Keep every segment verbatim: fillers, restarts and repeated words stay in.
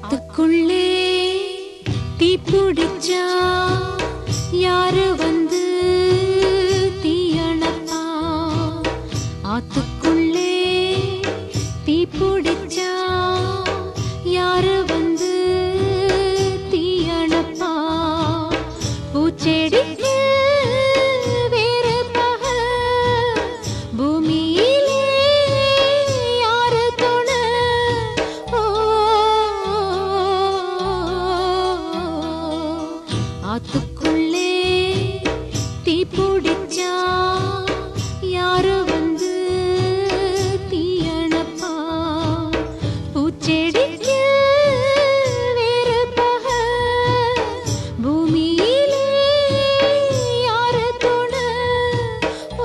ஆத்துக்குள்ளே தீப்புடிச்சா யாரு வந்து தீயணப்பா? ஆத்துக்குள்ளே தீப்புடிச்சா யாரு வந்து தீயணப்பா? பூச்செடிக்கு வேறு பக பூமியிலே யாரு துணை? ஓ ஆத்துக்குள்ளே தீப்புடிச்சா யாரு வந்து தீயணப்பா? பூச்செடிக்கு வேறு பக பூமியிலே யாரு துணை? ஓ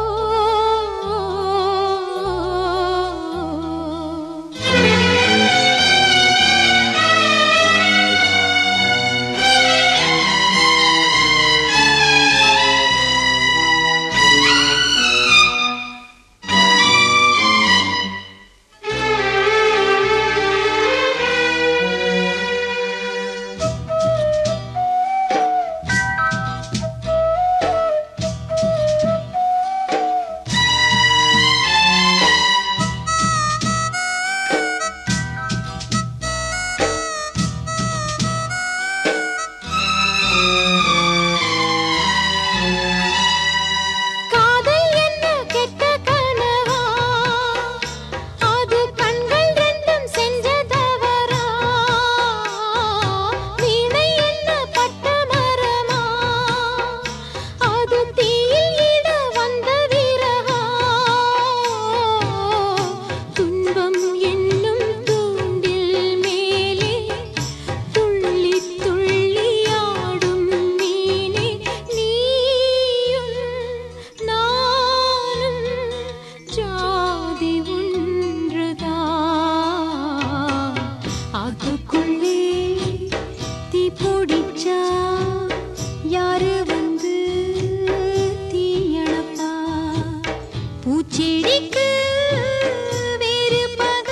யாரு வந்து தீயணப்பா? பூச்செடிக்கு வேறு பக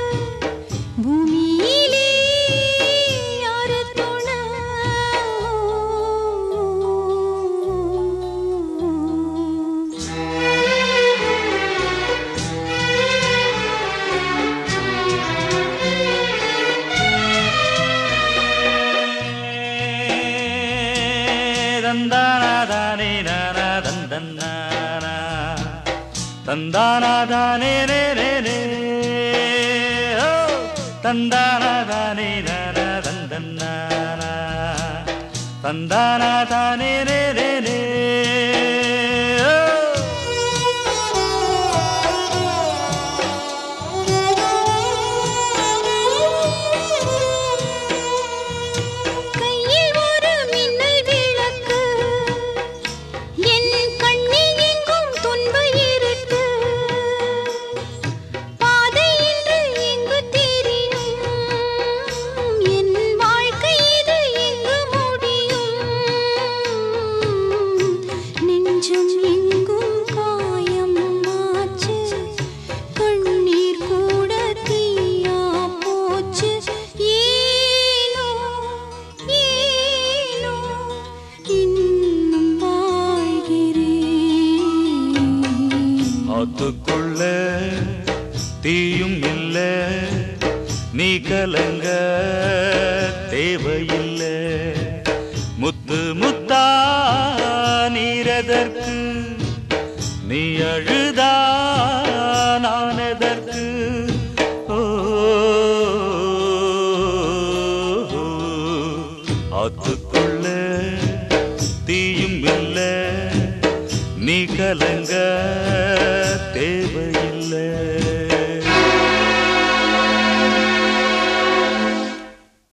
பூமியிலே யாரு துணை? தந்தானா தானே நானா தந்தன்னானா தந்தானா தானே ரே ரே ரே ஓ தந்தானா தானே நானா தந்தன்னானா தந்தானா தானே ரே ரே ரே ஓ ஆத்துக்குள்ள தீயும் இல்ல நீ கலங்க தேவையில்லை முத்து முத்தா நீரதற்கு நீ அழுதா நானதற்கு ஓ ஆத்துக்குள்ள தீயும் இல்ல நீ கலங்க